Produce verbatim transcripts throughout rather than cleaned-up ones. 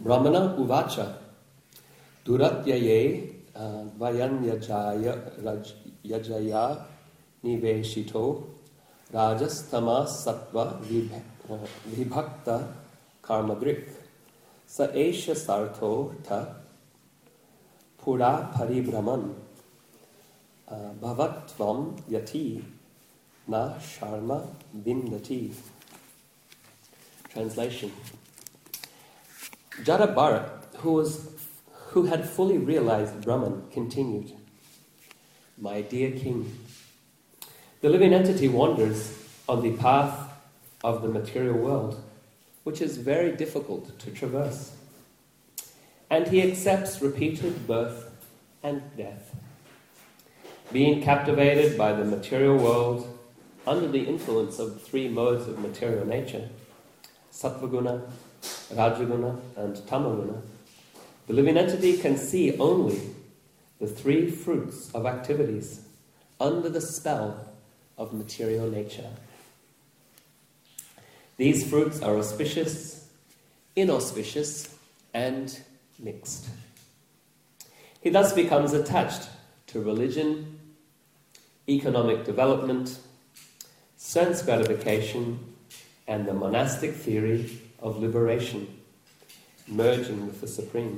Brahmana uvacha duratyaye vayan yajaya yajaya niveshito rajas tamas sattva vibhakta karmadrik sa esha sartho ta pura paribrahman bhavatvam yati na sharma vindati. Translation. Jada Bharat, who was who had fully realized Brahman, continued, "My dear king, the living entity wanders on the path of the material world, which is very difficult to traverse, and he accepts repeated birth and death. Being captivated by the material world under the influence of the three modes of material nature, Sattvaguna, Rajaguna, and Tamaguna, the living entity can see only the three fruits of activities under the spell of material nature. These fruits are auspicious, inauspicious, and mixed. He thus becomes attached to religion, economic development, sense gratification, and the monastic theory of liberation, merging with the Supreme.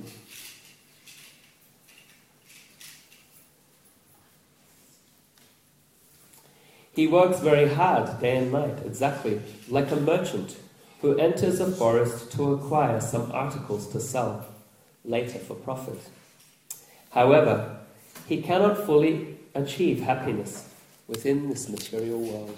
He works very hard day and night, exactly like a merchant who enters a forest to acquire some articles to sell later for profit. However, he cannot fully achieve happiness within this material world."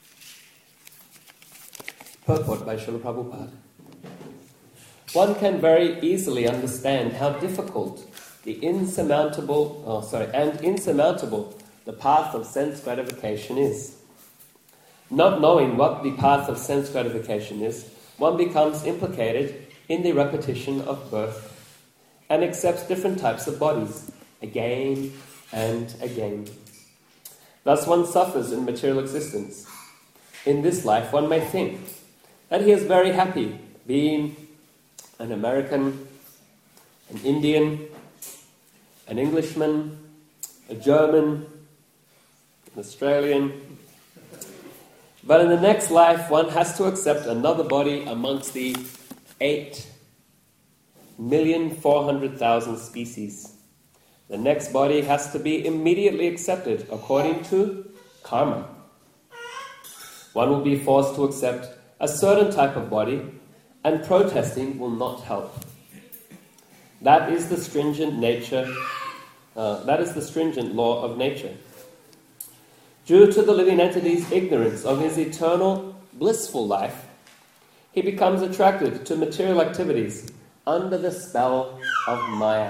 Purport by Srila Prabhupada. One can very easily understand how difficult the insurmountable, oh sorry, and insurmountable the path of sense gratification is. Not knowing what the path of sense gratification is, one becomes implicated in the repetition of birth and accepts different types of bodies again and again. Thus one suffers in material existence. In this life one may think that he is very happy being an American, an Indian, an Englishman, a German, an Australian. But in the next life, one has to accept another body amongst the eight million four hundred thousand species. The next body has to be immediately accepted according to karma. One will be forced to accept a certain type of body, and protesting will not help. That is the stringent nature, uh, that is the stringent law of nature. Due to the living entity's ignorance of his eternal, blissful life, he becomes attracted to material activities under the spell of Maya.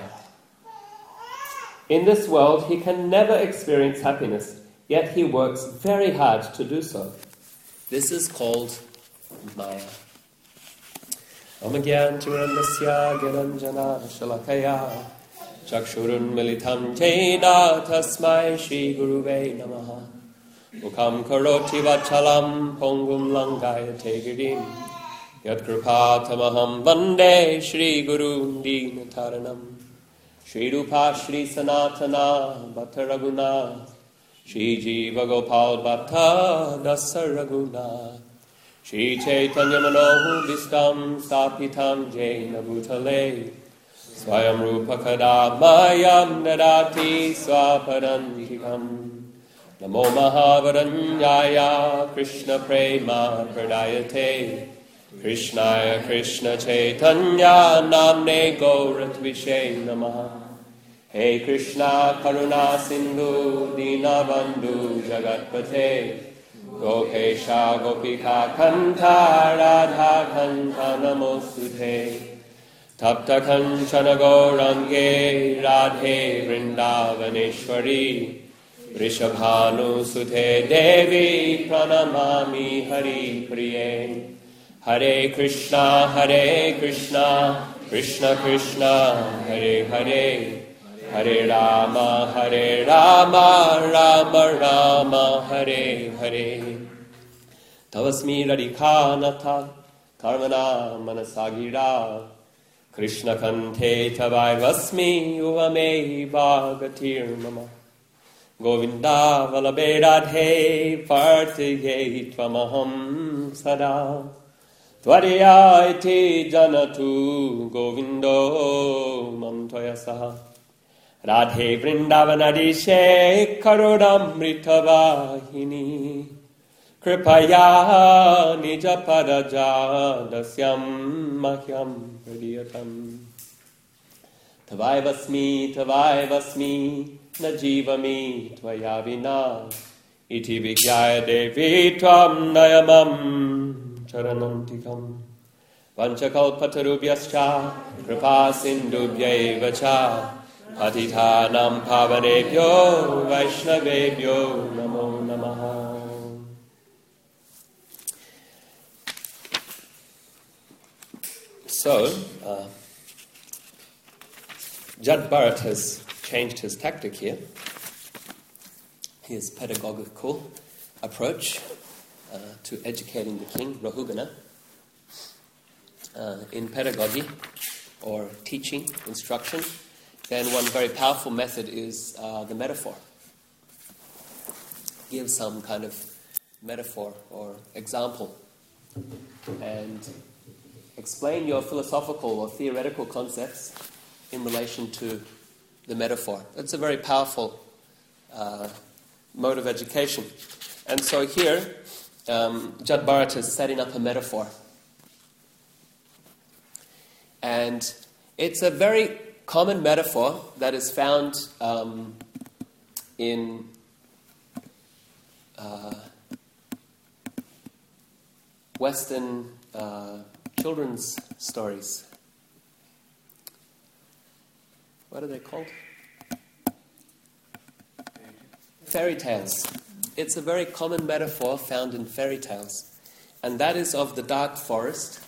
In this world, he can never experience happiness, yet he works very hard to do so. This is called Maya. Amagyan Churandasya Giranjana Shalakaya Chakshurun Militam Jena Tasmai Shri Guruve Namaha Mukam Karoti Vachalam Pongum Langaya Tegirim Yat Kripatamaham Vande Shri Guru Dinataranam Shri Rupa Shri Sanatana Bhatta Raghunath Shri Jiva Gopal Bhatta Dasa Raghunath Shri Chaitanya Manohu Vistam Stapitam Jaina Bhutale Swayam Rupa Kadamayam Nadati Swapadantikam Namo Mahavaranyaya Krishna Prema Pradayate Krishnaya Krishna Chaitanya Namne Gauratvishe Namaha Hey Krishna Karuna Sindhu Dinabandhu Jagatpate Gopesha Gopika Kanta Radha Kanta Namostute Tapta Kanchana Gaurange Radhe Vrindavaneshwari Rishabhanu Sute Devi Pranamami Hari Priye Hare Krishna Hare Krishna Krishna Krishna Hare Hare Hare Rama Hare Rama Rama Rama Hare Hare Tavasmi Radhika Natha Karmana Manasagira Krishna kante tavai vasmi uvame bhagatir mama. Govinda vallabhe radhe partye tvamaham sada. Tvariya iti janatu govindo mam toya saha. Radhe vrindavanadishe karudamrita vahini. Kripaya nija padaja dasyam mahyam hridiyatam. Tavai vasmi, tavai vasmi, na jivami tvaya vina. Iti vigyaya devi tvam nayamam charanantikam. Vanchakalpatarubhyascha, kripa sindubhyaiva cha. Patitanam pavanebhyo, vaishnavebhyo, namo namaha. So, uh, Jad Bharat has changed his tactic here. His pedagogical approach uh, to educating the king, Rahugana. Uh, in pedagogy, or teaching, instruction, then one very powerful method is uh, the metaphor. Give some kind of metaphor or example and explain your philosophical or theoretical concepts in relation to the metaphor. That's a very powerful uh, mode of education. And so here, um, Jad Bharat is setting up a metaphor. And it's a very common metaphor that is found um, in uh, Western uh, children's stories. What are they called? Fairy tales. It's a very common metaphor found in fairy tales. And that is of the dark forest.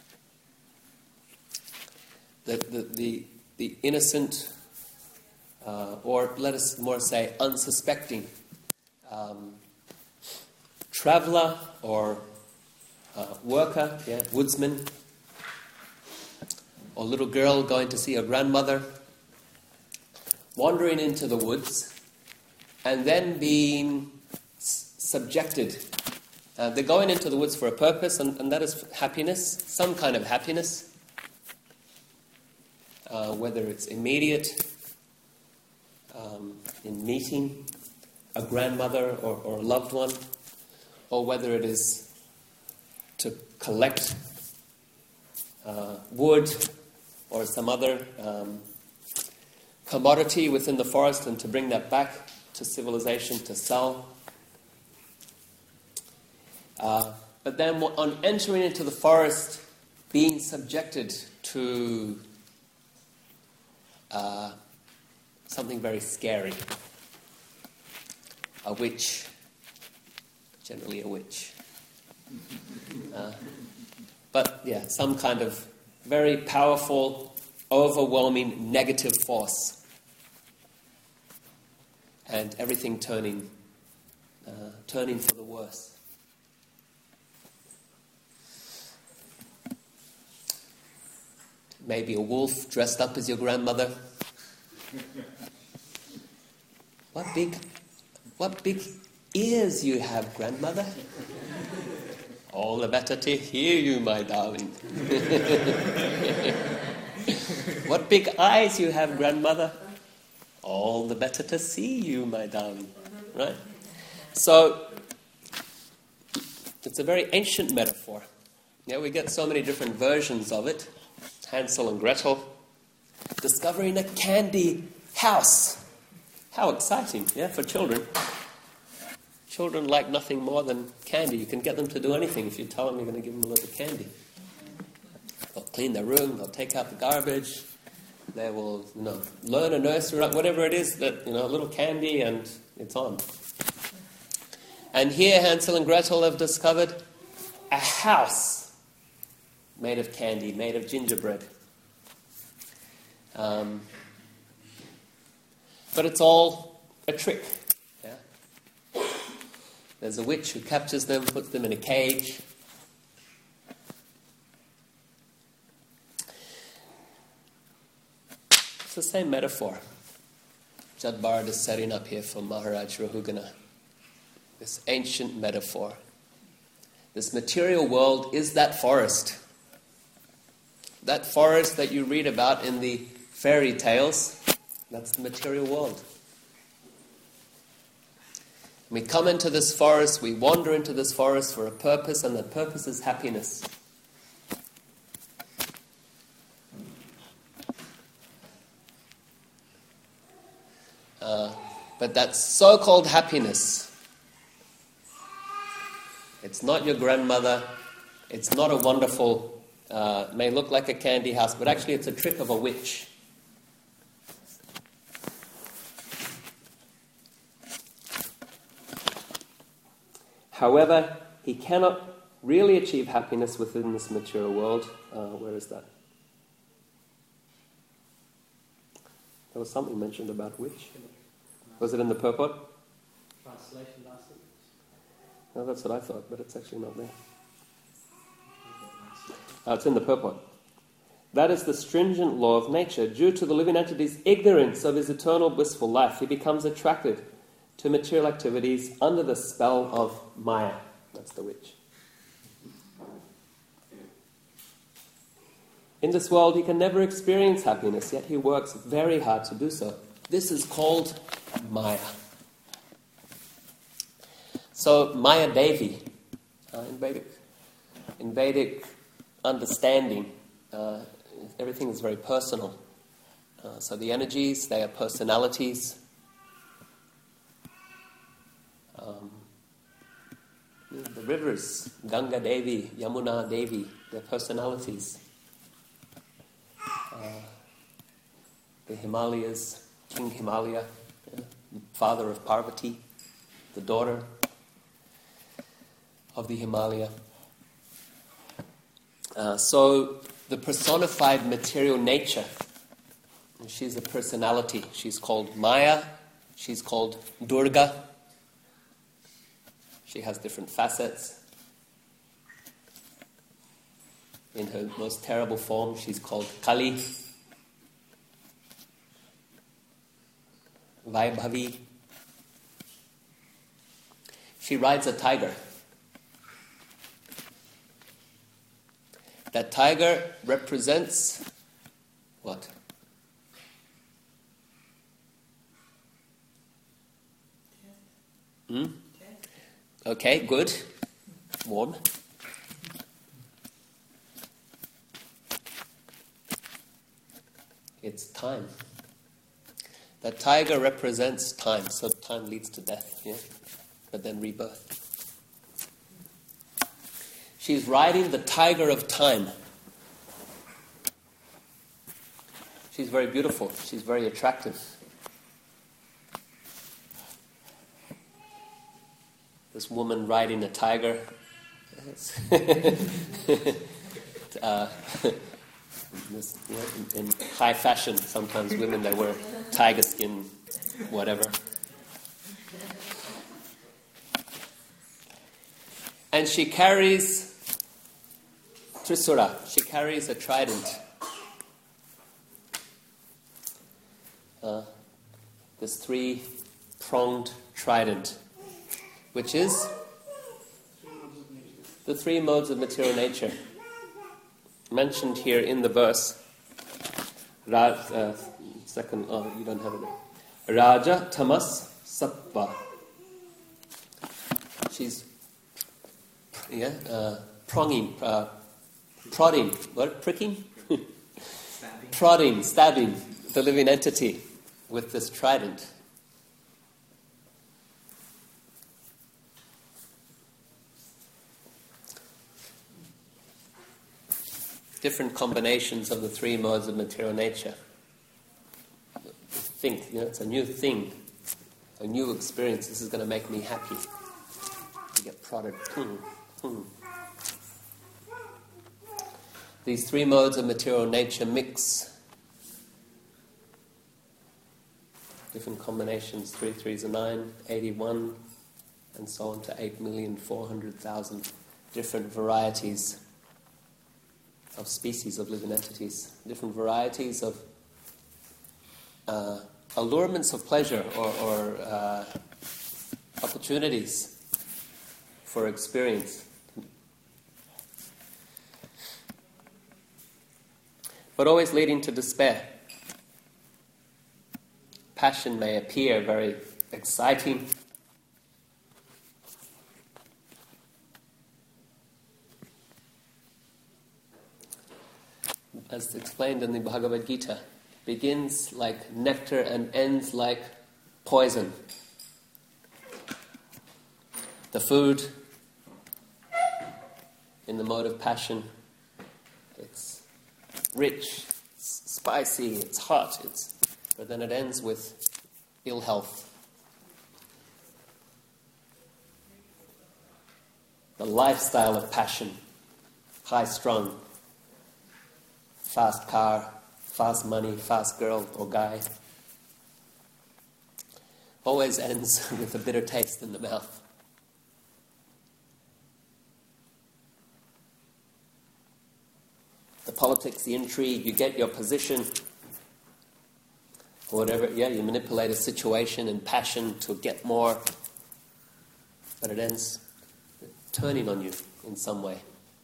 The, the, the, the innocent, uh, or let us more say unsuspecting, um, traveler or uh, worker, yeah, woodsman, or little girl going to see her grandmother, wandering into the woods, and then being s- subjected. Uh, they're going into the woods for a purpose, and, and that is happiness, some kind of happiness. Uh, whether it's immediate, um, in meeting a grandmother or, or a loved one, or whether it is to collect uh, wood or some other um, commodity within the forest and to bring that back to civilization to sell. Uh, but then on entering into the forest, being subjected to Uh, something very scary. A witch. Generally a witch. Uh, but yeah, some kind of very powerful, overwhelming negative force. And everything turning, uh, turning for the worse. Maybe a wolf dressed up as your grandmother. What big, what big ears you have, grandmother. All the better to hear you, my darling. What big eyes you have, grandmother. All the better to see you, my darling. Right? So, it's a very ancient metaphor. Yeah, we get so many different versions of it. Hansel and Gretel discovering a candy house. How exciting, yeah, for children. Children like nothing more than candy. You can get them to do anything if you tell them you're going to give them a little candy. They'll clean their room, they'll take out the garbage, they will, you know, learn a nursery, whatever it is, that, you know, a little candy and it's on. And here Hansel and Gretel have discovered a house made of candy, made of gingerbread. Um, but it's all a trick. Yeah? There's a witch who captures them, puts them in a cage. the same metaphor Jad Bharat is setting up here for Maharaj Rahugana. This ancient metaphor. This material world is that forest. That forest that you read about in the fairy tales, that's the material world. We come into this forest, we wander into this forest for a purpose, and that purpose is happiness. Uh, but that so-called happiness, it's not your grandmother, it's not a wonderful, uh, may look like a candy house, but actually it's a trick of a witch. However, he cannot really achieve happiness within this material world. Uh, where is that? There was something mentioned about witch. Was it in the purport? Translation last week. No, that's what I thought, but it's actually not there. Uh, it's in the purport. That is the stringent law of nature. Due to the living entity's ignorance of his eternal blissful life, he becomes attracted to material activities under the spell of Maya. That's the witch. In this world, he can never experience happiness, yet he works very hard to do so. This is called Maya. So, Maya Devi, uh, in Vedic, in Vedic understanding, uh, everything is very personal. Uh, so the energies, they are personalities. Um, the rivers, Ganga Devi, Yamuna Devi, they're personalities. Uh, the Himalayas, King Himalaya, yeah, father of Parvati, the daughter of the Himalaya. Uh, so the personified material nature, she's a personality. She's called Maya, she's called Durga. She has different facets. In her most terrible form, she's called Kali, Vaibhavi. She rides a tiger. That tiger represents what? Hmm? Okay, good. Warm. It's time. The tiger represents time, so time leads to death, yeah? But then rebirth. She's riding the tiger of time. She's very beautiful. She's very attractive. This woman riding a tiger. uh, this, you know, in, in high fashion, sometimes women, they wear tiger skin, whatever. And she carries Trisura. She carries a trident. Uh, this three-pronged trident, which is the three modes of material nature mentioned here in the verse. Ra, uh, second, oh, you don't have it there. Raja, Tamas, Sattva. She's yeah, uh, pronging, uh, prodding, what? Pricking? Stabbing. Prodding, stabbing the living entity with this trident. Different combinations of the three modes of material nature. Think, you know, it's a new thing, a new experience. This is going to make me happy. You get prodded. Hmm. Hmm. These three modes of material nature mix. Different combinations, three threes are nine, eighty-one, and so on to eight million four hundred thousand different varieties of species of living entities, different varieties of uh, allurements of pleasure or, or uh, opportunities for experience. But always leading to despair. Passion may appear very exciting, as explained in the Bhagavad Gita, begins like nectar and ends like poison. The food, in the mode of passion, it's rich, it's spicy, it's hot, it's, but then it ends with ill health. The lifestyle of passion, high-strung, fast car, fast money, fast girl or guy, always ends with a bitter taste in the mouth. The politics, the intrigue, you get your position, or whatever, yeah, you manipulate a situation and passion to get more, but it ends turning on you in some way.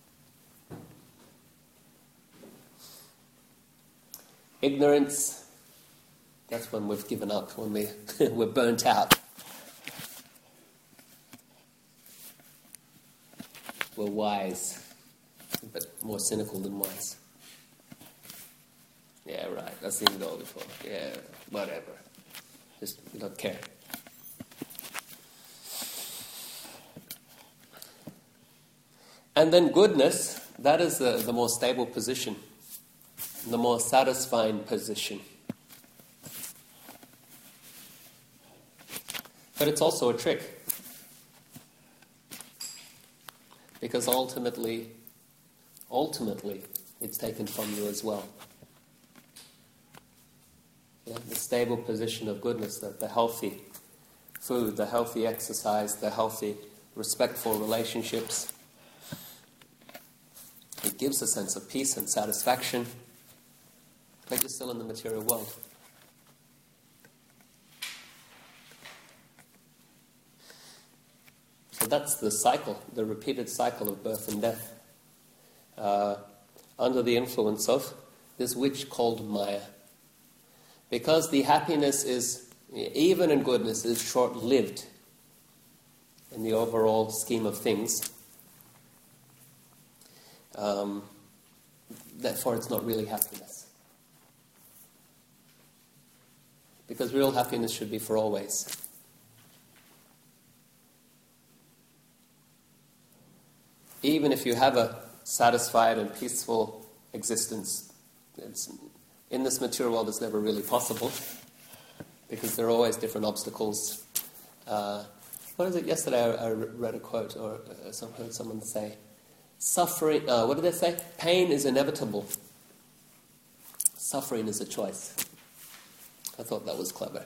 Ignorance, that's when we've given up, when we, we're burnt out. We're wise, but more cynical than wise. Yeah, right, I've seen it all before. Yeah, whatever. Just, we don't care. And then goodness, that is the, the more stable position, the more satisfying position. But it's also a trick. Because ultimately, ultimately, it's taken from you as well. Yeah, the stable position of goodness, the, the healthy food, the healthy exercise, the healthy, respectful relationships. It gives a sense of peace and satisfaction, but you're still in the material world. So that's the cycle, the repeated cycle of birth and death, uh, under the influence of this witch called Maya. Because the happiness is, even in goodness, is short-lived in the overall scheme of things. Um, therefore, it's not really happiness. Because real happiness should be for always. Even if you have a satisfied and peaceful existence, it's, in this material world, it's never really possible, because there are always different obstacles. Uh, what is it? Yesterday I, I read a quote, or uh, some, heard someone say, Suffering, uh, what did they say? Pain is inevitable. Suffering is a choice. I thought that was clever.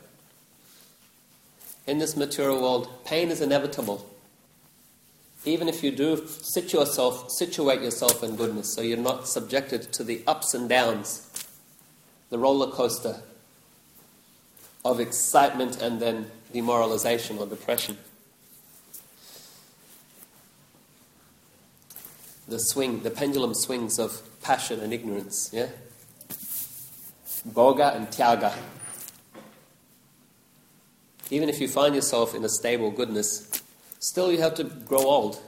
In this material world, pain is inevitable. Even if you do sit yourself, situate yourself in goodness, so you're not subjected to the ups and downs, the roller coaster of excitement and then demoralization or depression. The swing, the pendulum swings of passion and ignorance, yeah? Bhoga and Tyaga. Even if you find yourself in a stable goodness, still you have to grow old.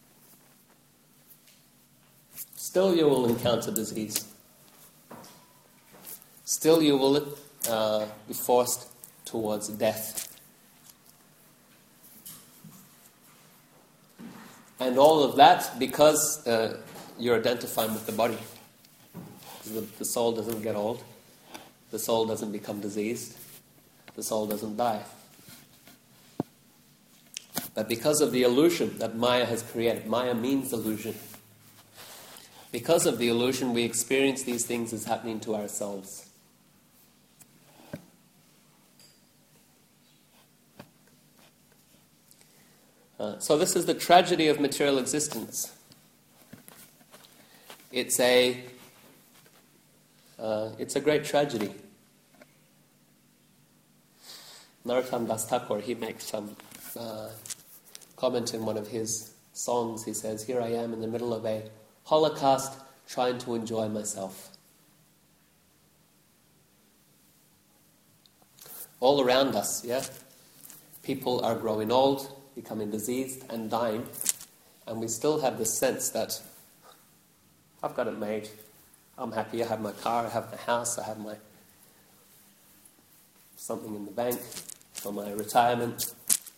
Still you will encounter disease. Still you will uh, be forced towards death. And all of that because uh, you're identifying with the body. The, the soul doesn't get old. The soul doesn't become diseased. The soul doesn't die. But because of the illusion that Maya has created, Maya means illusion. Because of the illusion, we experience these things as happening to ourselves. Uh, so this is the tragedy of material existence. It's a, uh, it's a great tragedy. Narottam Das Thakur, he makes some uh, comment in one of his songs. He says, "Here I am in the middle of a holocaust trying to enjoy myself." All around us, yeah? People are growing old, becoming diseased and dying, and we still have this sense that I've got it made. I'm happy, I have my car, I have my house, I have my something in the bank for my retirement.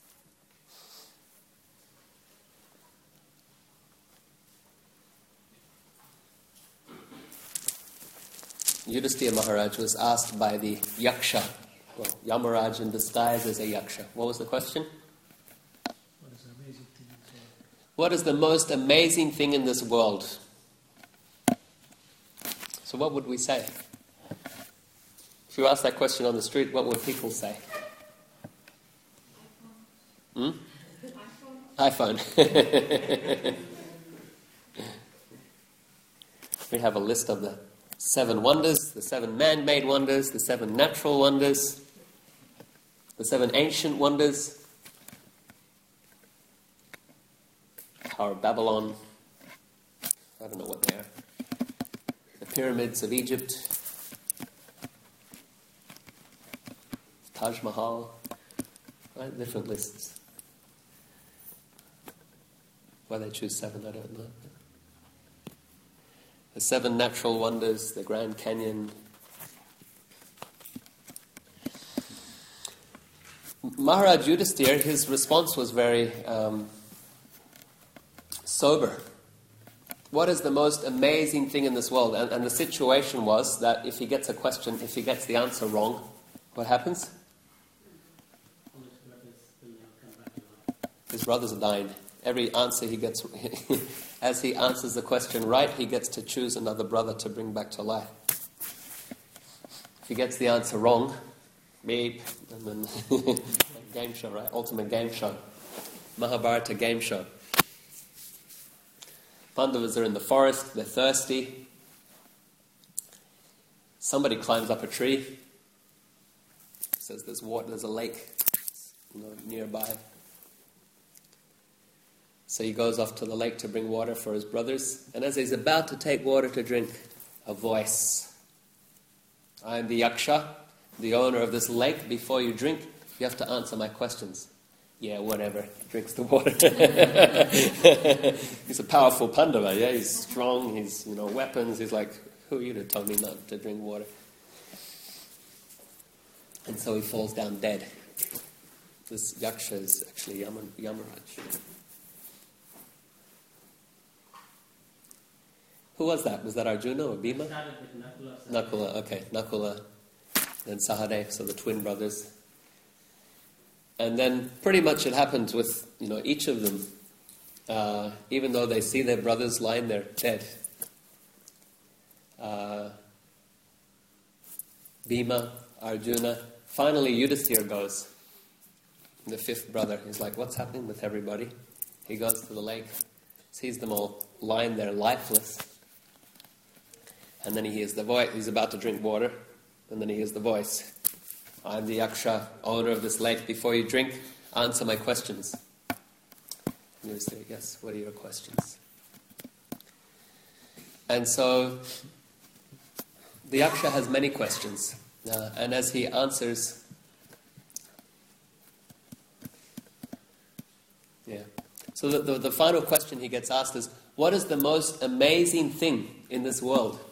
Yudhisthira Maharaj was asked by the Yaksha, well, Yamaraj in disguise as a Yaksha. What was the question? What is the amazing thing in this world? What is the most amazing thing in this world? So what would we say? If you ask that question on the street, what would people say? Hmm? iPhone. iPhone. We have a list of the seven wonders, the seven man-made wonders, the seven natural wonders, the seven ancient wonders, Tower of Babylon, I don't know what they are, the pyramids of Egypt, Taj Mahal, right? Different lists. Why they choose seven, I don't know. The seven natural wonders, the Grand Canyon. Maharaj Yudhisthira, his response was very um, sober. What is the most amazing thing in this world? And, and the situation was that if he gets a question, if he gets the answer wrong, what happens? His brothers are dying. Every answer he gets, as he answers the question right, he gets to choose another brother to bring back to life. If he gets the answer wrong, beep, and then game show, right? Ultimate game show. Mahabharata game show. Pandavas are in the forest, they're thirsty. Somebody climbs up a tree. Says there's water, there's a lake, you know, nearby. So he goes off to the lake to bring water for his brothers. And as he's about to take water to drink, a voice. I am the Yaksha, the owner of this lake. Before you drink, you have to answer my questions. Yeah, whatever. He drinks the water. He's a powerful Pandava, yeah? He's strong, he's, you know, weapons. He's like, who are you to tell me not to drink water? And so he falls down dead. This Yaksha is actually Yam- Yamaraj. Who was that? Was that Arjuna or Bhima? Started with Nakula. Nakula, okay. Nakula, then Sahadev, so the twin brothers. And then pretty much it happened with, you know, each of them. Uh, even though they see their brothers lying there dead. Uh, Bhima, Arjuna. Finally Yudhisthira goes. The fifth brother. He's like, what's happening with everybody? He goes to the lake, sees them all lying there lifeless. And then he hears the voice. He's about to drink water. And then he hears the voice. I'm the Yaksha, owner of this lake. Before you drink, answer my questions. And you say, yes, what are your questions? And so, the Yaksha has many questions. Uh, and as he answers... Yeah. So the, the, the final question he gets asked is, what is the most amazing thing in this world?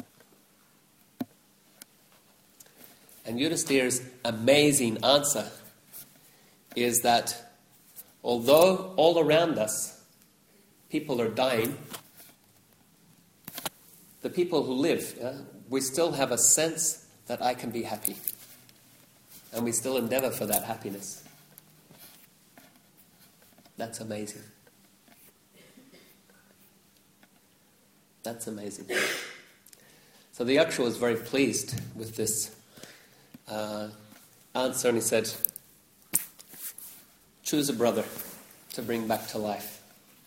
And Yudhisthira's amazing answer is that although all around us people are dying, the people who live, yeah, we still have a sense that I can be happy. And we still endeavor for that happiness. That's amazing. That's amazing. So the Yaksha was very pleased with this Uh, answer, and he said, choose a brother to bring back to life.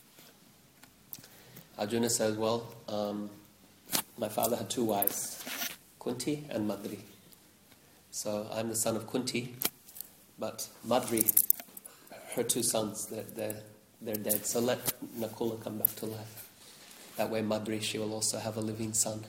Arjuna says, well, um, my father had two wives, Kunti and Madri. So I'm the son of Kunti, but Madri, her two sons, they're, they're, they're dead. So let Nakula come back to life. That way Madri, she will also have a living son.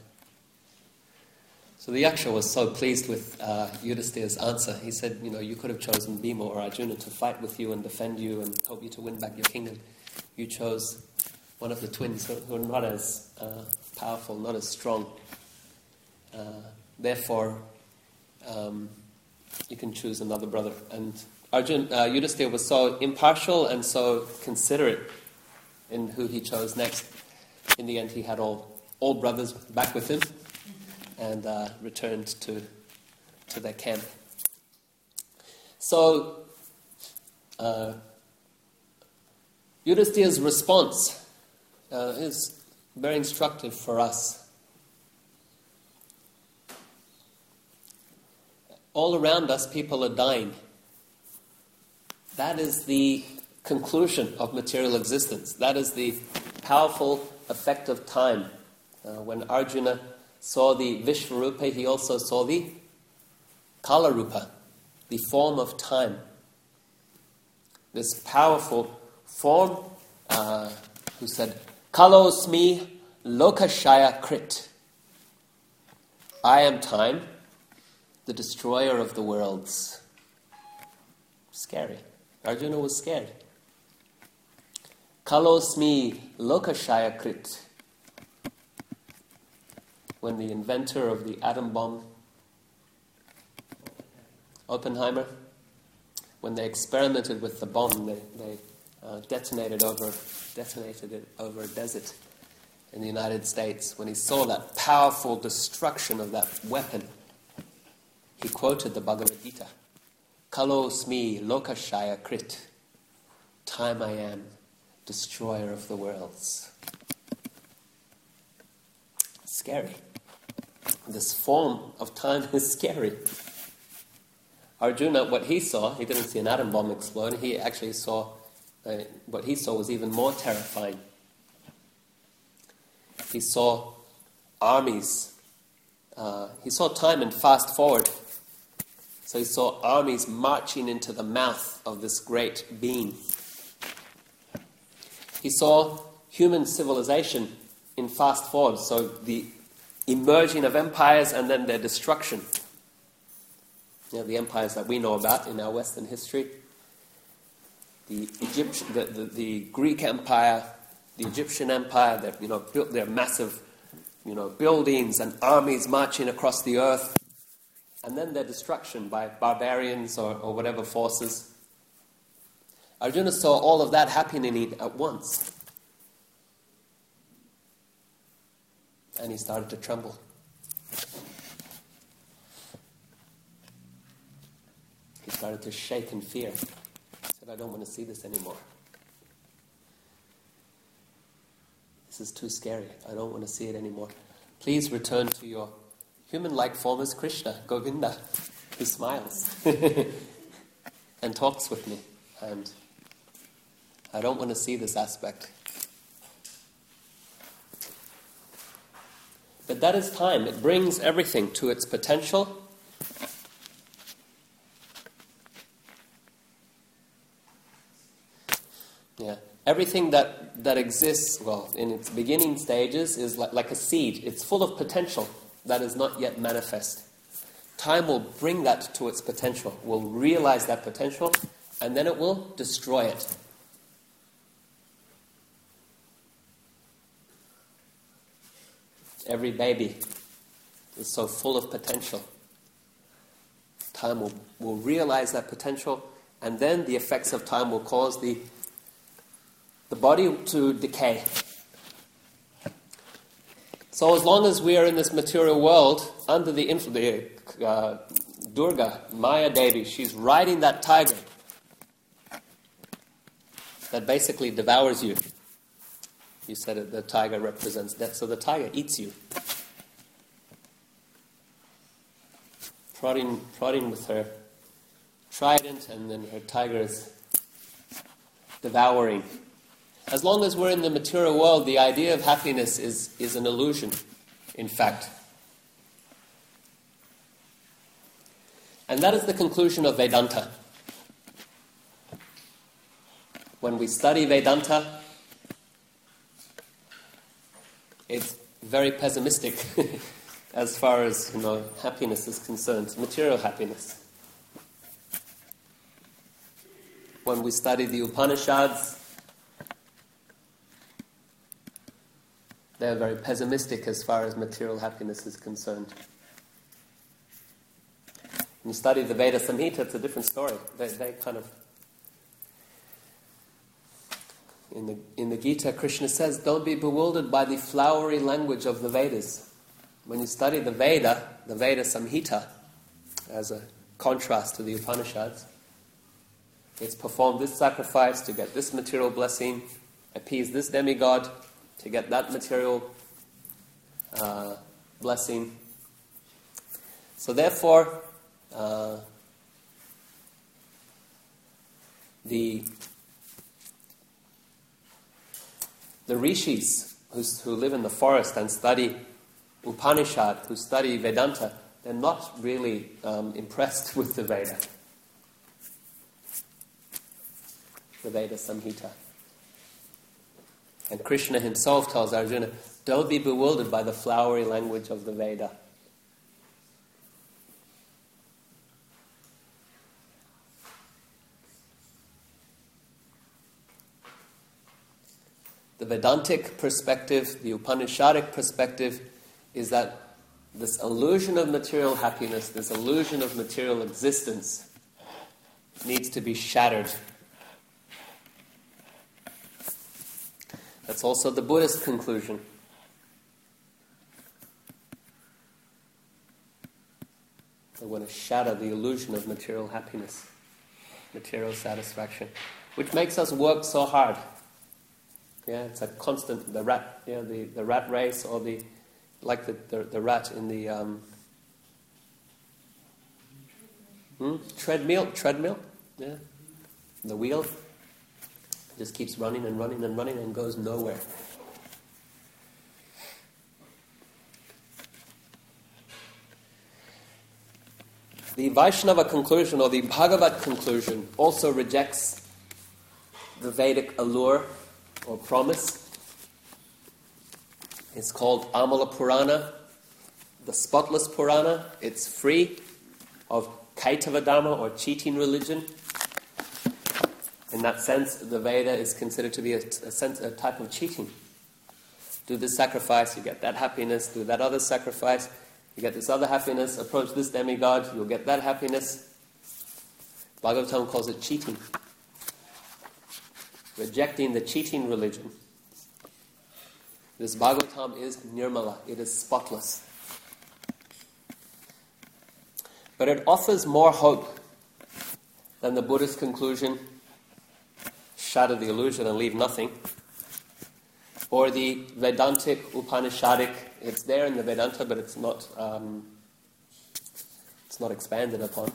So the Yaksha was so pleased with uh, Yudhisthira's answer. He said, you know, you could have chosen Bhima or Arjuna to fight with you and defend you and help you to win back your kingdom. You chose one of the twins who, who are not as uh, powerful, not as strong. Uh, therefore, um, you can choose another brother. And Arjun, uh, Yudhisthira was so impartial and so considerate in who he chose next. In the end, he had all, all brothers back with him and uh, returned to to their camp. So, uh, Yudhisthira's response uh, is very instructive for us. All around us, people are dying. That is the conclusion of material existence. That is the powerful effect of time. Uh, when Arjuna saw the Vishvarupa, he also saw the Kalarupa, the form of time. This powerful form, uh, who said, Kalosmi Lokashaya Krit. I am time, the destroyer of the worlds. Scary. Arjuna was scared. Kalosmi Lokashaya Krit. When the inventor of the atom bomb, Oppenheimer, when they experimented with the bomb, they, they uh, detonated over detonated it over a desert in the United States. When he saw that powerful destruction of that weapon, he quoted the Bhagavad Gita, Kalosmi Lokashaya Krit. Time I am, destroyer of the worlds. Scary. This form of time is scary. Arjuna, what he saw, he didn't see an atom bomb explode. He actually saw, uh, what he saw was even more terrifying. He saw armies. Uh, he saw time and fast forward. So he saw armies marching into the mouth of this great being. He saw human civilization in fast forward, so the emerging of empires and then their destruction. You know, the empires that we know about in our Western history. The Egyptian, the, the, the Greek Empire, the Egyptian Empire, they you know built their massive, you know, buildings and armies marching across the earth, and then their destruction by barbarians or, or whatever forces. Arjuna saw all of that happening at once. And he started to tremble. He started to shake in fear. He said, I don't want to see this anymore. This is too scary. I don't want to see it anymore. Please return to your human-like form as Krishna, Govinda, who smiles and talks with me. And I don't want to see this aspect. But that is time. It brings everything to its potential. Yeah, everything that, that exists, well, in its beginning stages is like, like a seed. It's full of potential that is not yet manifest. Time will bring that to its potential, will realize that potential, and then it will destroy it. Every baby is so full of potential. Time will, will realize that potential, and then the effects of time will cause the, the body to decay. So as long as we are in this material world, under the influence, uh, Durga, Maya Devi, she's riding that tiger that basically devours you. You said it, the tiger represents death, so the tiger eats you. Prodding, prodding with her trident, and then her tiger is devouring. As long as we're in the material world, the idea of happiness is, is an illusion, in fact. And that is the conclusion of Vedanta. when we study Vedanta, it's very pessimistic as far as, you know, happiness is concerned, material happiness. When we study the Upanishads, they're very pessimistic as far as material happiness is concerned. When you study the Veda Samhita, it's a different story. They, they kind of... In the, in the Gita, Krishna says, don't be bewildered by the flowery language of the Vedas. When you study the Veda, the Veda Samhita, as a contrast to the Upanishads, it's perform this sacrifice to get this material blessing, appease this demigod to get that material uh, blessing. So therefore, uh, the the rishis who, who live in the forest and study Upanishad, who study Vedanta, they're not really um, impressed with the Veda, the Veda Samhita. And Krishna himself tells Arjuna, don't be bewildered by the flowery language of the Veda. The Vedantic perspective, the Upanishadic perspective, is that this illusion of material happiness, this illusion of material existence, needs to be shattered. That's also the Buddhist conclusion. They want to shatter the illusion of material happiness, material satisfaction, which makes us work so hard. Yeah, it's a constant, the rat, yeah, the, the rat race, or the, like the, the, the rat in the um, hmm? treadmill, treadmill, yeah, the wheel just keeps running and running and running and goes nowhere. The Vaishnava conclusion, or the Bhagavat conclusion, also rejects the Vedic allure or promise. It's called Amala Purana, the spotless Purana. It's free of Kaitava Dharma, or cheating religion. In that sense, the Veda is considered to be a, a, sense, a type of cheating. Do this sacrifice, you get that happiness. Do that other sacrifice, you get this other happiness. Approach this demigod, you'll get that happiness. Bhagavatam calls it cheating. Rejecting the cheating religion. This Bhagavatam is nirmala, it is spotless. But it offers more hope than the Buddhist conclusion, shatter the illusion and leave nothing, or the Vedantic, Upanishadic. It's there in the Vedanta, but it's not um, it's not expanded upon.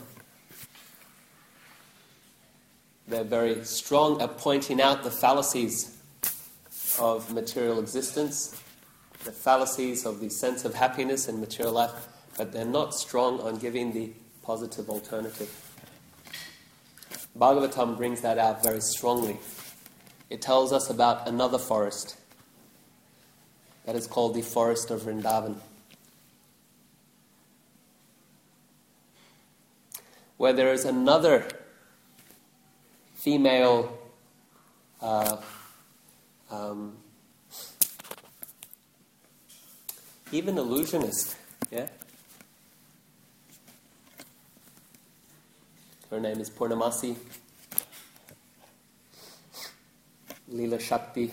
They're very strong at pointing out the fallacies of material existence, the fallacies of the sense of happiness in material life, but they're not strong on giving the positive alternative. Bhagavatam brings that out very strongly. It tells us about another forest that is called the forest of Vrindavan, where there is another female uh, um, even illusionist, yeah? Her name is Purnamasi, Leela Shakti,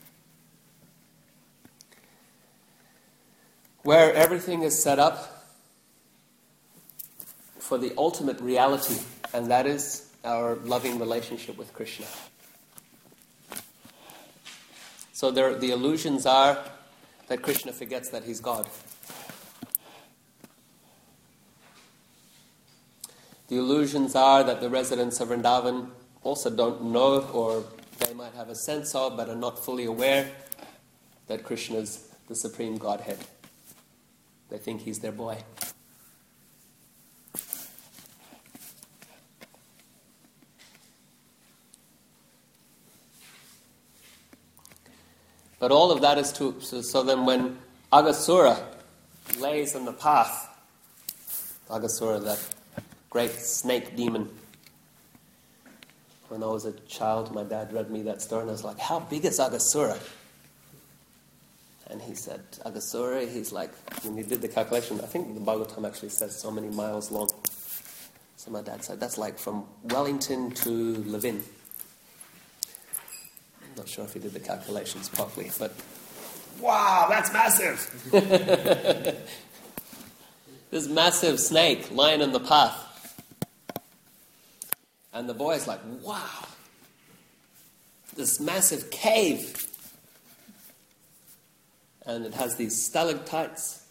where everything is set up for the ultimate reality, and that is our loving relationship with Krishna. So there, the illusions are that Krishna forgets that he's God. The illusions are that the residents of Vrindavan also don't know, or they might have a sense of, but are not fully aware that Krishna is the Supreme Godhead. They think he's their boy. But all of that is to... So, so then when Aghasura lays in the path, Aghasura, that great snake demon. When I was a child, my dad read me that story and I was like, how big is Aghasura? And he said, Aghasura, he's like, when he did the calculation, I think the Bhagavatam actually says so many miles long. So my dad said, that's like from Wellington to Levin. I'm not sure if he did the calculations properly, but wow, that's massive! This massive snake lying in the path. And the boy's like, wow, this massive cave. And it has these stalactites.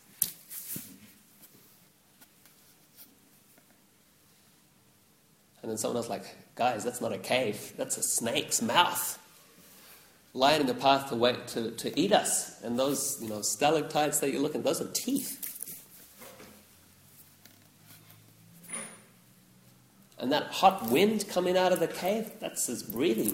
And then someone else like, guys, that's not a cave, that's a snake's mouth. Lying in the path to wait to, to eat us. And those, you know, stalactites that you look at, those are teeth. And that hot wind coming out of the cave, that's his breathing.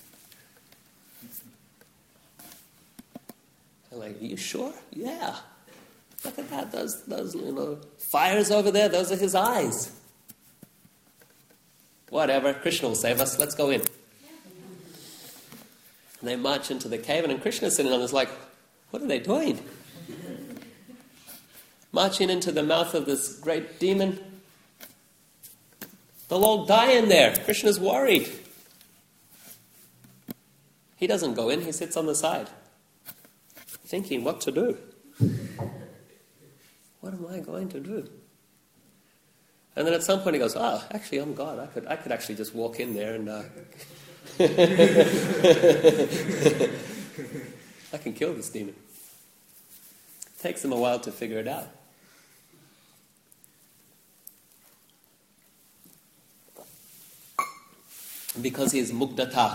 I'm like, are you sure? Yeah. Look at that. Those, those, you know, fires over there, those are his eyes. Whatever, Krishna will save us. Let's go in. And they march into the cave, and then Krishna's sitting on this like, what are they doing? Marching into the mouth of this great demon. They'll all die in there. Krishna's worried. He doesn't go in, he sits on the side, thinking what to do. What am I going to do? And then at some point he goes, oh, actually I'm God. I could I could actually just walk in there and uh, I can kill this demon. It takes him a while to figure it out. Because he is mugdata.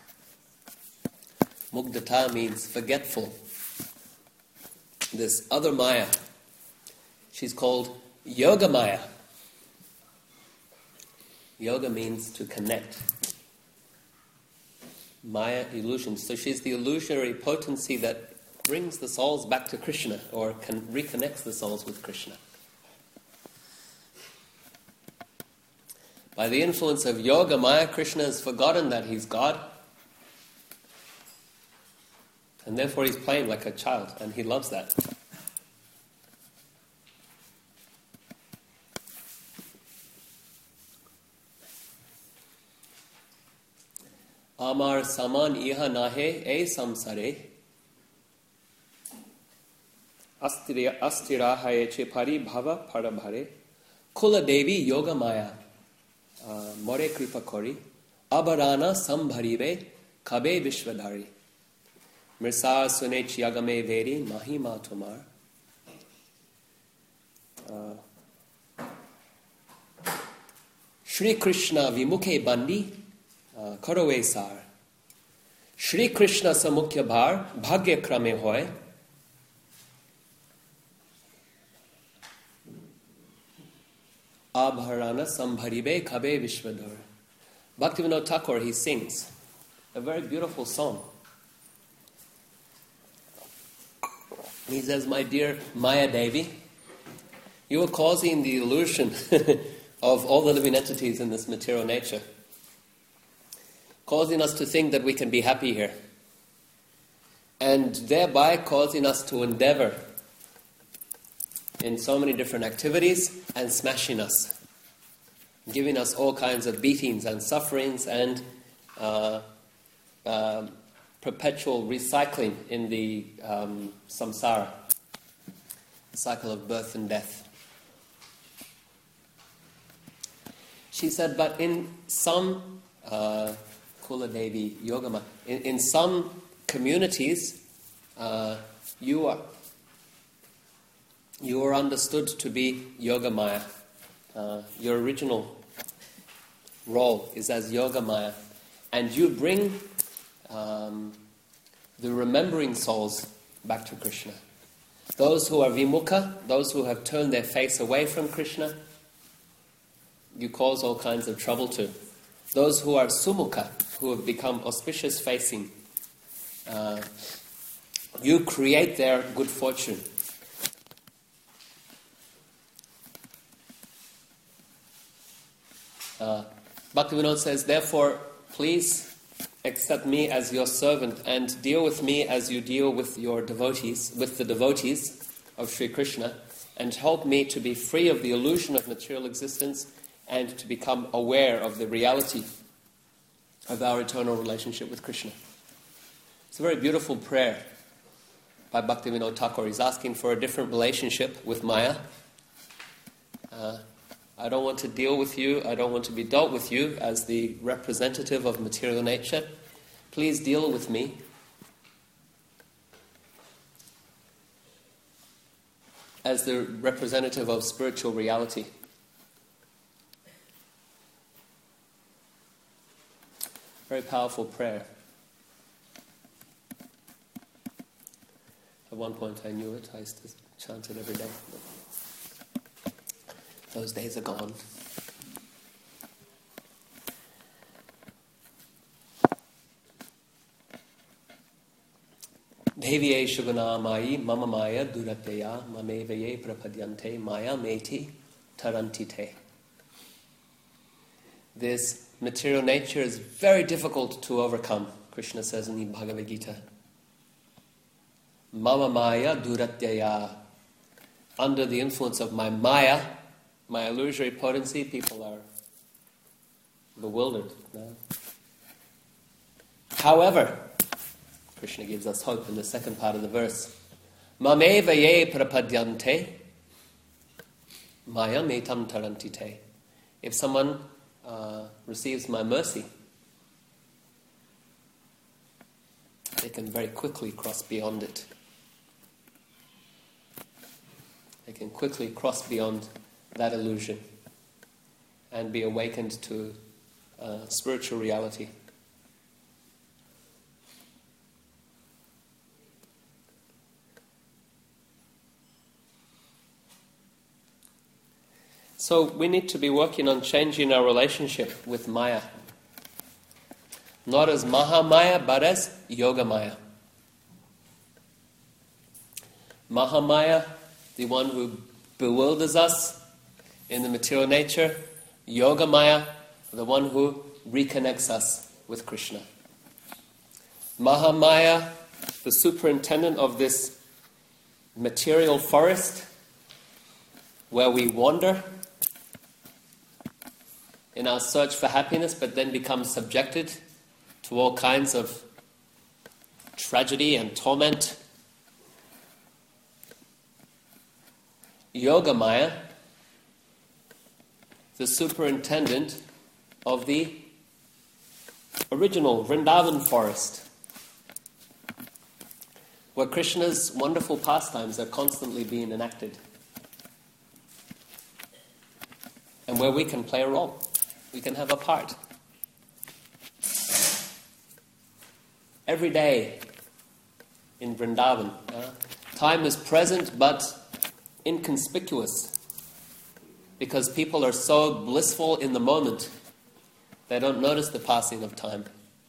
Mugdata means forgetful. This other Maya, she's called Yoga Maya. Yoga means to connect. Maya, illusion. So she's the illusionary potency that brings the souls back to Krishna, or can reconnects the souls with Krishna. By the influence of Yoga Maya, Krishna has forgotten that he's God. And therefore he's playing like a child, and he loves that. Amar saman iha nahe e samsare astira astira hayeche pari bhava parabhare kula devi yoga maya more kripa kori abarana sambharive kabe vishwadhari mirsa sunech yagame veri mahima tumar. Shri Krishna vimukhe bandi karowe sar Shri Krishna samukya bhar bhagya krame hoy abharana sambharibe kabe vishwadhar. Bhaktivinoda Thakur, he sings a very beautiful song. He says, my dear Maya Devi, you are causing the illusion of all the living entities in this material nature, causing us to think that we can be happy here, and thereby causing us to endeavor in so many different activities and smashing us, giving us all kinds of beatings and sufferings and uh, uh, perpetual recycling in the um, samsara, the cycle of birth and death. She said, but in some uh, Kula Devi Yogama, in, in some communities, uh, you are you are understood to be Yogamaya. Uh, your original role is as Yogamaya, and you bring um, the remembering souls back to Krishna. Those who are vimukha, those who have turned their face away from Krishna, you cause all kinds of trouble to. Those who are sumukha, who have become auspicious facing, uh, You create their good fortune. Uh, Bhaktivinoda says, therefore, please accept me as your servant and deal with me as you deal with your devotees, with the devotees of Sri Krishna, and help me to be free of the illusion of material existence and to become aware of the reality of our eternal relationship with Krishna. It's a very beautiful prayer by Bhaktivinoda Thakur. He's asking for a different relationship with Maya. Uh, I don't want to deal with you, I don't want to be dealt with you as the representative of material nature. Please deal with me as the representative of spiritual reality. Very powerful prayer. At one point I knew it, I used to chant it every day. Those days are gone. Deviye shugana mayi mama maya durateya mameveye prapadyante maya meti tarantite. This material nature is very difficult to overcome, Krishna says in the Bhagavad Gita. Mama maya durateya. Under the influence of my maya, my illusory potency, people are bewildered. No? However, Krishna gives us hope in the second part of the verse. Mameva ye prapadyante maya metam tarantite. If someone uh, receives my mercy, they can very quickly cross beyond it. They can quickly cross beyond that illusion and be awakened to uh, spiritual reality. So we need to be working on changing our relationship with Maya. Not as Mahamaya, but as Yoga Maya. Mahamaya, the one who bewilders us in the material nature. Yoga Maya, the one who reconnects us with Krishna. Mahamaya, the superintendent of this material forest where we wander in our search for happiness, but then become subjected to all kinds of tragedy and torment. Yoga Maya, the superintendent of the original Vrindavan forest, where Krishna's wonderful pastimes are constantly being enacted, and where we can play a role. We can have a part. Every day in Vrindavan, uh, time is present but inconspicuous, because people are so blissful in the moment, they don't notice the passing of time.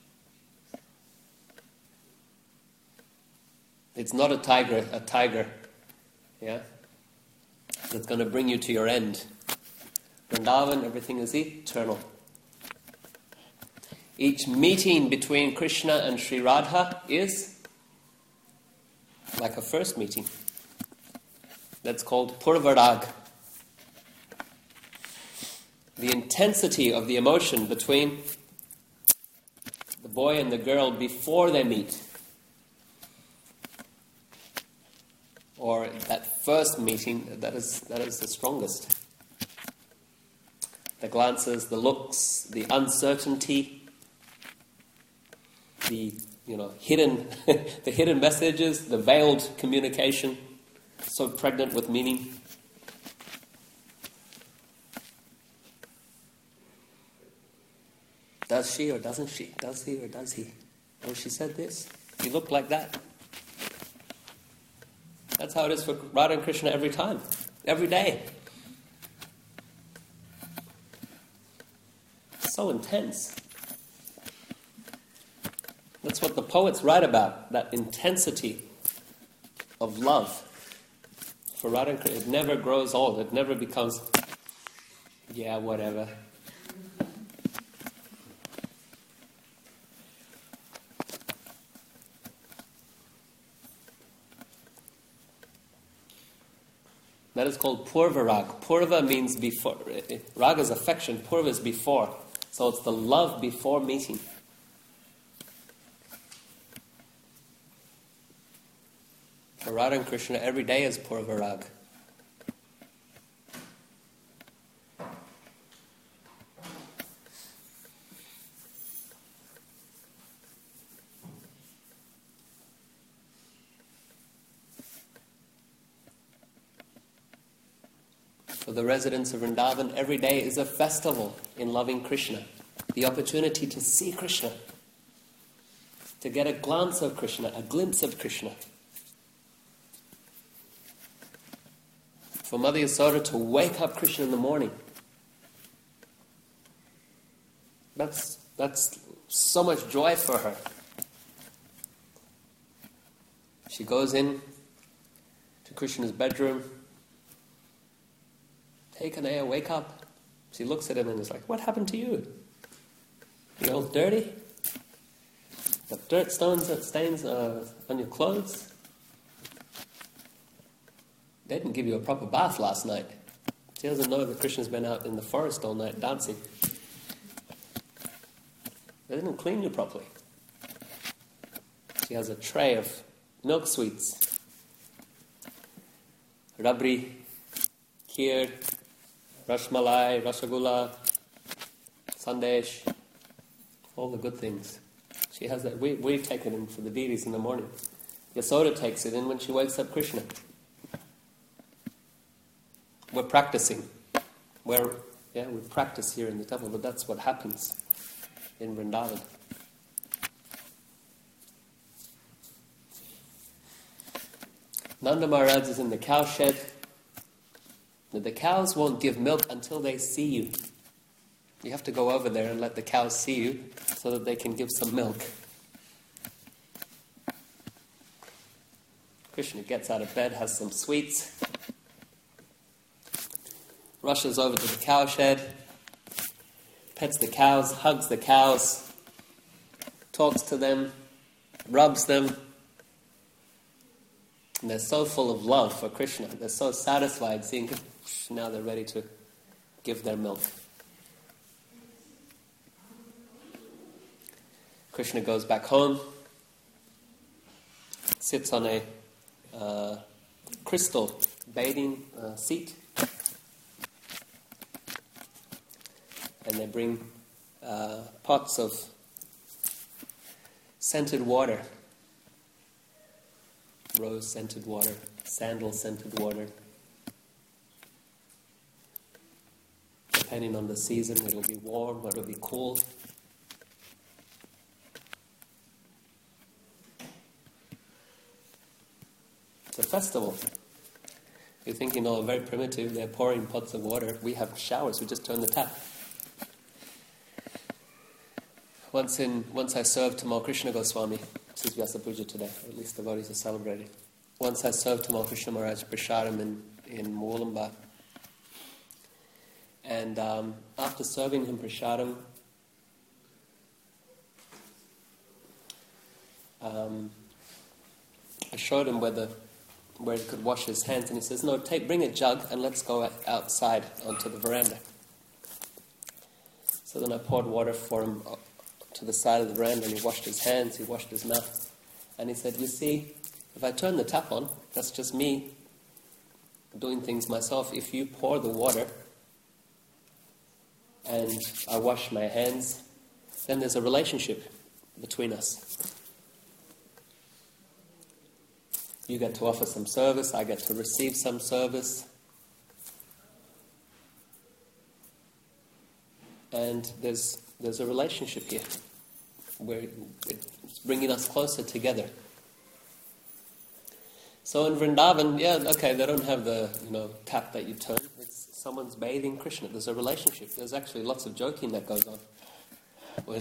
It's not a tiger, a tiger, yeah, that's going to bring you to your end. Vrindavan, everything is eternal. Each meeting between Krishna and Sri Radha is like a first meeting. That's called Purvarag. The intensity of the emotion between the boy and the girl before they meet, or that first meeting, that is that is the strongest. The glances, the looks, the uncertainty, the you know hidden, the hidden messages, the veiled communication, so pregnant with meaning. Does she or doesn't she? Does he or does he? Oh, she said this. He looked like that. That's how it is for Radha and Krishna every time, every day. So intense. That's what the poets write about, that intensity of love for Radha and Krishna. It never grows old. It never becomes, yeah, whatever. That is called Purva Rag. Purva means before. Rag is affection. Purva is before. So it's the love before meeting. For Radha and Krishna, every day is Purva Rag. For the residents of Vrindavan, every day is a festival in loving Krishna. The opportunity to see Krishna, to get a glance of Krishna, a glimpse of Krishna. For Mother Yasoda to wake up Krishna in the morning. That's, that's so much joy for her. She goes in to Krishna's bedroom. Hey, Kanaya, wake up. She looks at him and is like, what happened to you? You all dirty? Got dirt stones, stains uh, on your clothes? They didn't give you a proper bath last night. She doesn't know that Krishna's been out in the forest all night dancing. They didn't clean you properly. She has a tray of milk sweets. Rabri, kheer, Rasmalai, Rasagula, Sandesh, all the good things. She has that. We, we take it in for the deities in the morning. Yasoda takes it in when she wakes up Krishna. We're practicing. We're, yeah, we practice here in the temple, but that's what happens in Vrindavan. Nanda Maharaj is in the cow shed. The cows won't give milk until they see you. You have to go over there and let the cows see you so that they can give some milk. Krishna gets out of bed, has some sweets, rushes over to the cow shed, pets the cows, hugs the cows, talks to them, rubs them. And they're so full of love for Krishna. They're so satisfied seeing Krishna. Now they're ready to give their milk. Krishna goes back home, sits on a uh, crystal bathing uh, seat, and they bring uh, pots of scented water, rose-scented water, sandal-scented water. Depending on the season, it'll be warm, it'll be cool. It's a festival. You're thinking, oh, very primitive, they're pouring pots of water. We have showers, we just turn the tap. Once in, once I served Tamal Krishna Goswami, this is Vyasa Puja today, or at least the devotees are celebrating. Once I served Tamal Krishna Maharaj Prashadam in, in Moolamba. And um, after serving him Prashadam, um, I showed him where, the, where he could wash his hands, and he says, no, take, bring a jug and let's go outside onto the veranda. So then I poured water for him to the side of the veranda, and he washed his hands, he washed his mouth. And he said, you see, if I turn the tap on, that's just me doing things myself. If you pour the water and I wash my hands, then there's a relationship between us. You get to offer some service, I get to receive some service. And there's there's a relationship here where it's bringing us closer together. So in Vrindavan, yeah, okay, they don't have the, you know, tap that you turn. It's someone's bathing Krishna. There's a relationship. There's actually lots of joking that goes on when,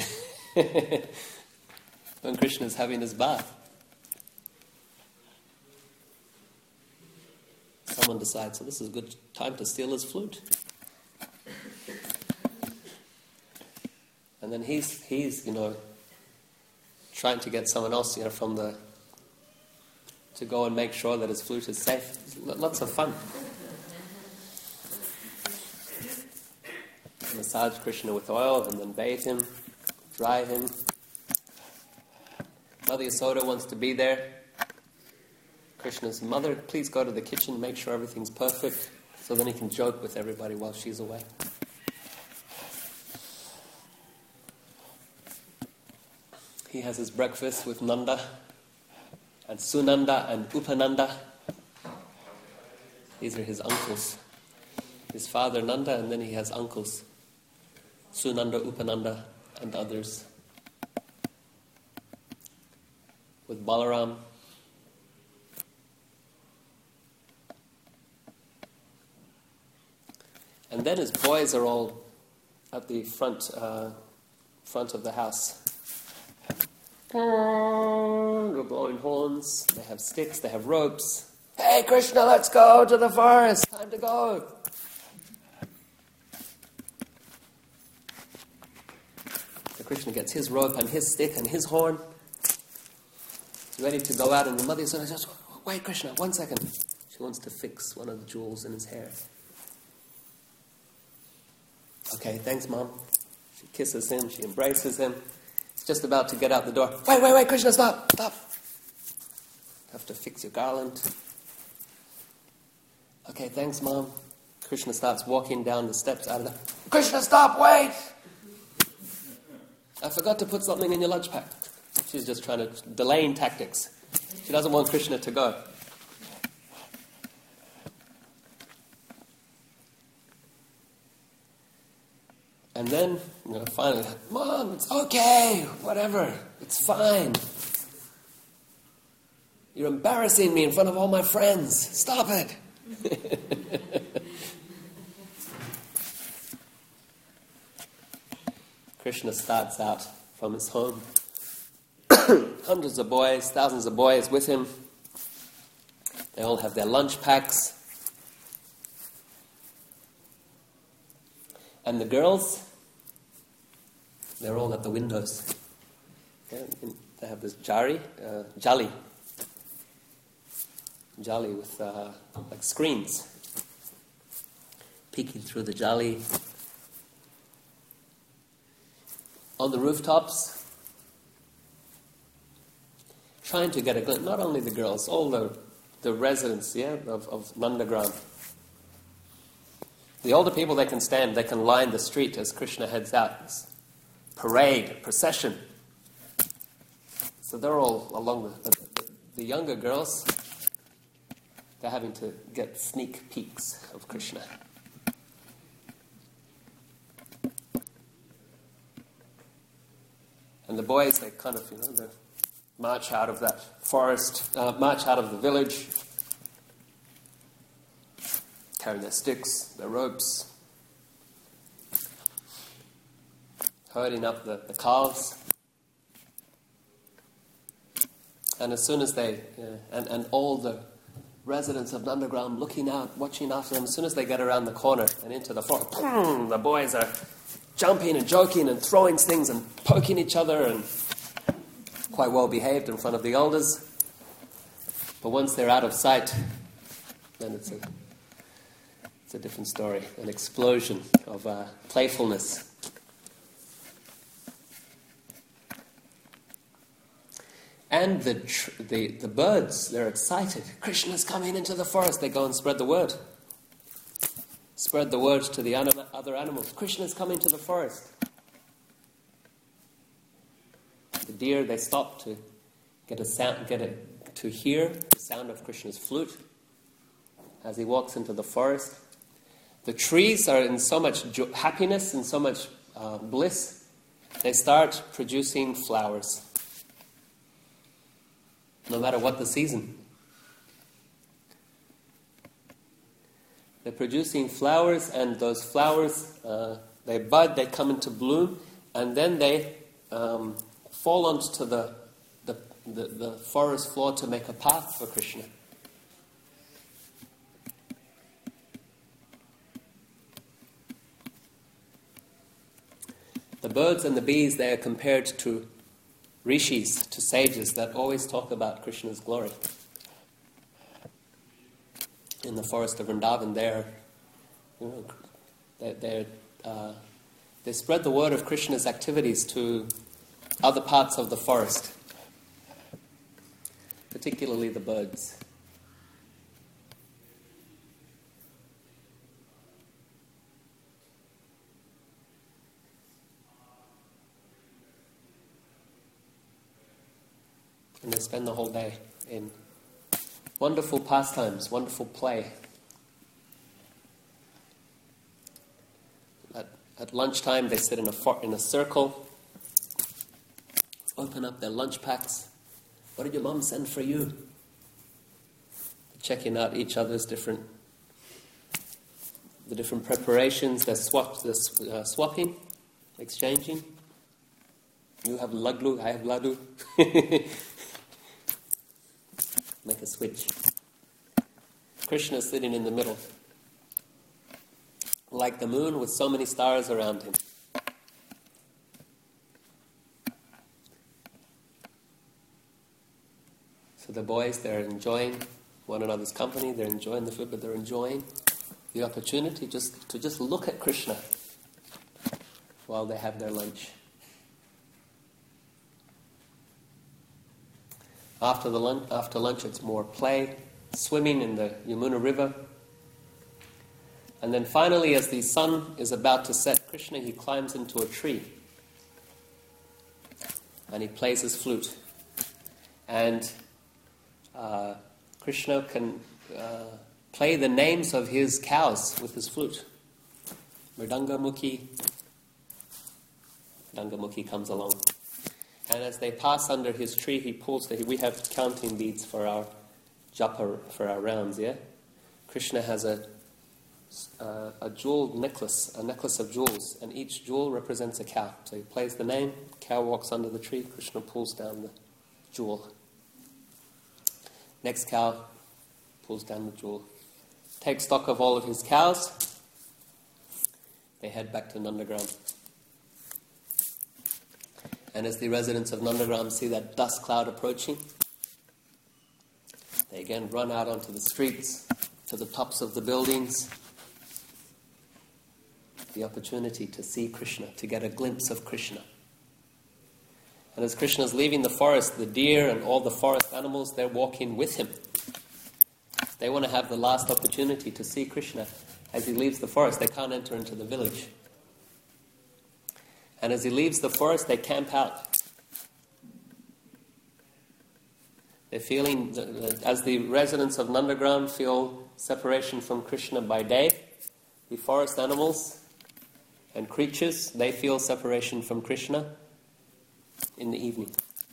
when Krishna's having his bath. someone decides, so this is a good time to steal his flute. And then he's, he's, you know, trying to get someone else, you know, from the, to go and make sure that his flute is safe. Lots of fun. Massage Krishna with oil and then bathe him, dry him. Mother Yasoda wants to be there. Krishna's mother, please go to the kitchen, make sure everything's perfect, so then he can joke with everybody while she's away. He has his breakfast with Nanda and Sunanda and Upananda. These are his uncles. His father Nanda, and then he has uncles, Sunanda, Upananda, and others. With Balaram. And then his boys are all at the front, uh, front of the house. They're blowing horns, they have sticks, they have ropes. Hey Krishna, let's go to the forest, time to go. So Krishna gets his rope and his stick and his horn. He's ready to go out, and the mother says, wait Krishna, one second. She wants to fix one of the jewels in his hair. Okay, thanks Mom. She kisses him, she embraces him. He's just about to get out the door. Wait, wait, wait, Krishna, stop, stop. You have to fix your garland. Okay, thanks Mom. Krishna starts walking down the steps out of the... Krishna, stop, wait! I forgot to put something in your lunch pack. She's just trying to... delaying tactics. She doesn't want Krishna to go. And then, you know, finally, Mom, it's okay, whatever, it's fine. You're embarrassing me in front of all my friends. Stop it. Krishna starts out from his home. Hundreds of boys, thousands of boys with him. They all have their lunch packs. And the girls, they're all at the windows. Okay? They have this jari, uh, jali. Jali with uh, like screens. Peeking through the jali. On the rooftops, trying to get a glimpse, not only the girls, all the, the residents, yeah, of, of Nandagram. The older people, they can stand, they can line the street as Krishna heads out. This parade, procession. So they're all along the, the, the younger girls, they're having to get sneak peeks of Krishna. And the boys, they kind of, you know, they march out of that forest, uh, march out of the village, carrying their sticks, their ropes, herding up the, the calves. And as soon as they, uh, and, and all the residents of Nandagram looking out, watching after them, as soon as they get around the corner and into the forest, boom, the boys are jumping and joking and throwing things and poking each other and quite well behaved in front of the elders. But once they're out of sight, then it's a It's a different story, an explosion of uh, playfulness. And the, tr- the the birds, they're excited. Krishna's coming into the forest. They go and spread the word. Spread the word to the anim- other animals. Krishna's coming to the forest. The deer, they stop to get a sound, get a, to hear the sound of Krishna's flute as he walks into the forest. The trees are in so much jo- happiness and so much uh, bliss, they start producing flowers. No matter what the season. They're producing flowers, and those flowers, uh, they bud, they come into bloom, and then they um, fall onto the, the, the, the forest floor to make a path for Krishna. The birds and the bees, they are compared to rishis, to sages that always talk about Krishna's glory. In the forest of Vrindavan, they're, you know, they're, they're, uh, they spread the word of Krishna's activities to other parts of the forest, particularly the birds. And they spend the whole day in wonderful pastimes, wonderful play. At, at lunchtime, they sit in a for, in a circle, open up their lunch packs. What did your mom send for you? Checking out each other's different, the different preparations. They're, swap, they're uh, swapping, exchanging. You have laddu, I have laddu. Make a switch. Krishna is sitting in the middle, like the moon with so many stars around him. So the boys, they're enjoying one another's company, they're enjoying the food, but they're enjoying the opportunity just to just look at Krishna while they have their lunch. After the lunch, after lunch, it's more play, swimming in the Yamuna River. And then finally, as the sun is about to set, Krishna, he climbs into a tree and he plays his flute. And uh, Krishna can uh, play the names of his cows with his flute. Mridanga-mukhi. Mridanga-mukhi comes along. And as they pass under his tree, he pulls the... We have counting beads for our japa, for our rounds, yeah? Krishna has a, a, a jeweled necklace, a necklace of jewels, and each jewel represents a cow. So he plays the name, cow walks under the tree, Krishna pulls down the jewel. Next cow pulls down the jewel. Takes stock of all of his cows. They head back to Nandagram. And as the residents of Nandagram see that dust cloud approaching, they again run out onto the streets, to the tops of the buildings. The opportunity to see Krishna, to get a glimpse of Krishna. And as Krishna is leaving the forest, the deer and all the forest animals, they're walking with him. They want to have the last opportunity to see Krishna. As he leaves the forest, they can't enter into the village. And as he leaves the forest, they camp out. They're feeling, as the residents of Nandagram feel separation from Krishna by day, the forest animals and creatures, they feel separation from Krishna in the evening.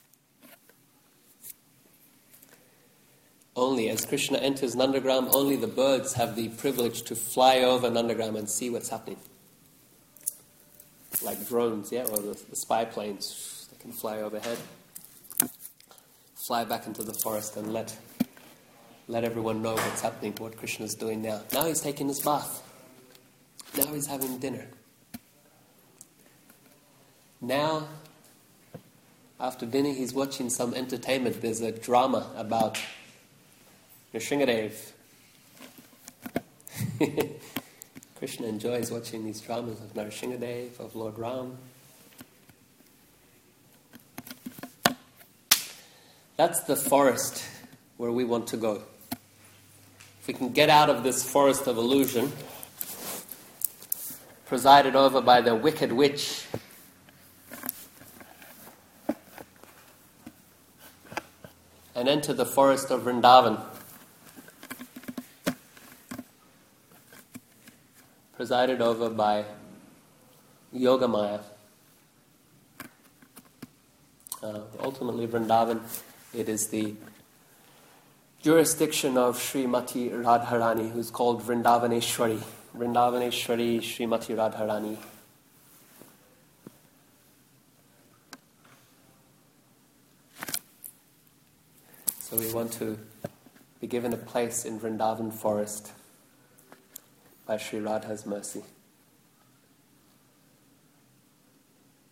Only as Krishna enters Nandagram, only the birds have the privilege to fly over Nandagram and see what's happening. Like drones, yeah, or the, the spy planes, they can fly overhead, fly back into the forest and let let everyone know what's happening, what Krishna's doing now. Now he's taking his bath. Now he's having dinner. Now, after dinner, he's watching some entertainment. There's a drama about Nrsingadev. Krishna enjoys watching these dramas of Nrsingadev, of Lord Ram. That's the forest where we want to go. If we can get out of this forest of illusion, presided over by the wicked witch, and enter the forest of Vrindavan, presided over by Yogamaya. Uh, ultimately, Vrindavan, it is the jurisdiction of Srimati Radharani, who's called Vrindavaneshwari. Vrindavaneshwari Srimati Radharani. So we want to be given a place in Vrindavan forest by Sri Radha's mercy.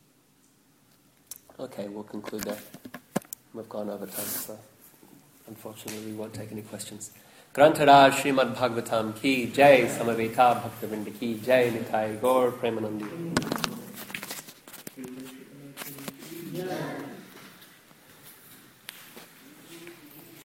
Okay, we'll conclude there. We've gone over time, so unfortunately we won't take any questions. Grantaraj Srimad Bhagavatam ki jai, Samaveta Bhaktivinoda ki jai, Nitai Gaur Premanandi.